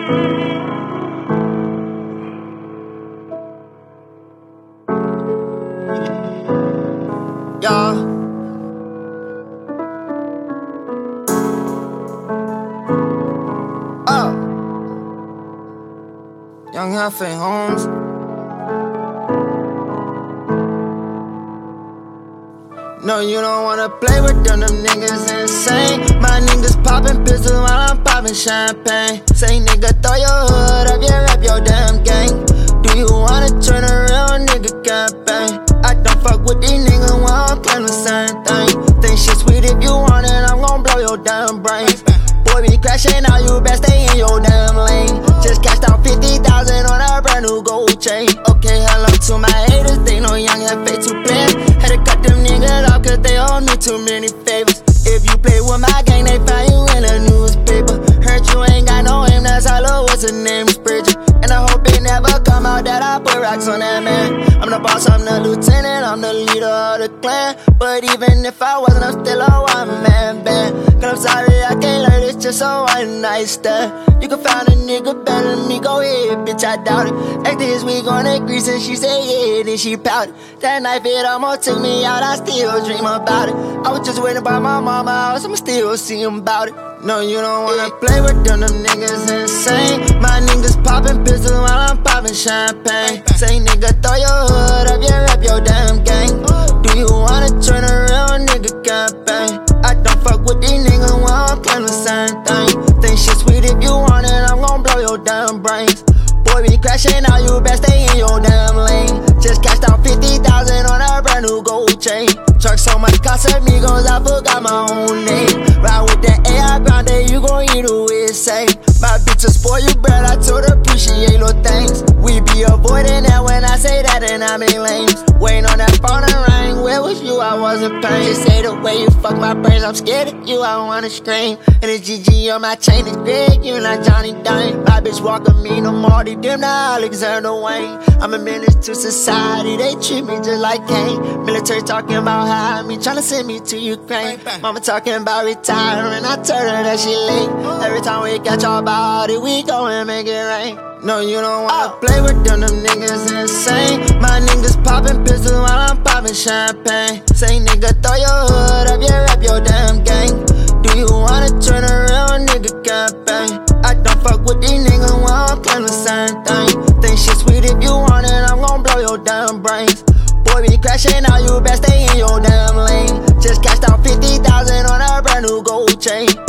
Yeah. Oh. Young Huffy Holmes. No, you don't wanna play with them niggas insane. My niggas poppin' pistols while I'm poppin' champagne. Say nigga, throw your hood up, yeah, rap your damn gang. Do you wanna turn a real nigga campaign? I don't fuck with these niggas when I'm claim the same thing. Think shit sweet if you want it, I'm gon' blow your damn brains. Boy, be crashin' out, you best stay in your damn lane. Just cashed out 50,000 on a brand new gold chain. Okay, hello to my haters, they know young and fake to play. Had to cut them niggas off cause they owe me too many favors. If you play with my gang, they find you in a newspaper. Heard you ain't got no aim, that's all what's her name is Bridget. And I hope it never come out that I put rocks on that man. I'm the boss, I'm the lieutenant, I'm the leader of the clan. But even if I wasn't, I'm still a one-man band. Cause I'm sorry, I can't learn, it's just a one night stand. You can find a nigga better than me, go ahead, bitch, I doubt it. Like this week on that grease and she said yeah, then she pouted. That knife, it almost took me out, I still dream about it. I was just waiting by my mama house, I'm still seeing about it. No, you don't wanna play with them niggas insane. My niggas poppin' pistols while I'm poppin' champagne. Say nigga, throw your hood up, yeah, rap your damn gang. Do you wanna turn a real nigga campaign? I don't fuck with these niggas when I'm claim the same thing. Think shit sweet if you want it, I'm gon' blow your damn brains. Boy, be crashin' out, you best stay in your damn lane. Just cashed out 50,000 on a brand new gold chain. Truck so much Casamigos, I forgot my own name. Ride with that AI Grande, you gon' eat a way safe. My bitch will spoil you, bread, I told her appreciate little things. We be avoiding that when I say that and I make lanes. Waiting on that phone to ring, where was you? I wasn't paying. Just say the way you fuck my brains, I'm scared of you, I wanna scream. And the GG on my chain is Greg, you not Johnny Dane. My bitch walkin' me no Marty, them not Alexander Wayne. I'm a menace to society, they treat me just like Kane. Military talking about how me, tryna send me to Ukraine. Mama talking about retiring, I told her that she late. Every time we catch our body, we go and make it rain. No, you don't wanna play with them niggas insane. My niggas poppin' pistols while I'm poppin' champagne. Say nigga, throw your hood up, yeah, rap your damn gang. Do you wanna turn a real nigga campaign? I don't fuck with these niggas when I'm claim the same thing. Think shit sweet if you want it, I'm gon' blow your damn brains. Boy, be crashin' out, you best stay in your damn lane. Just cashed out 50,000 on a brand new gold chain.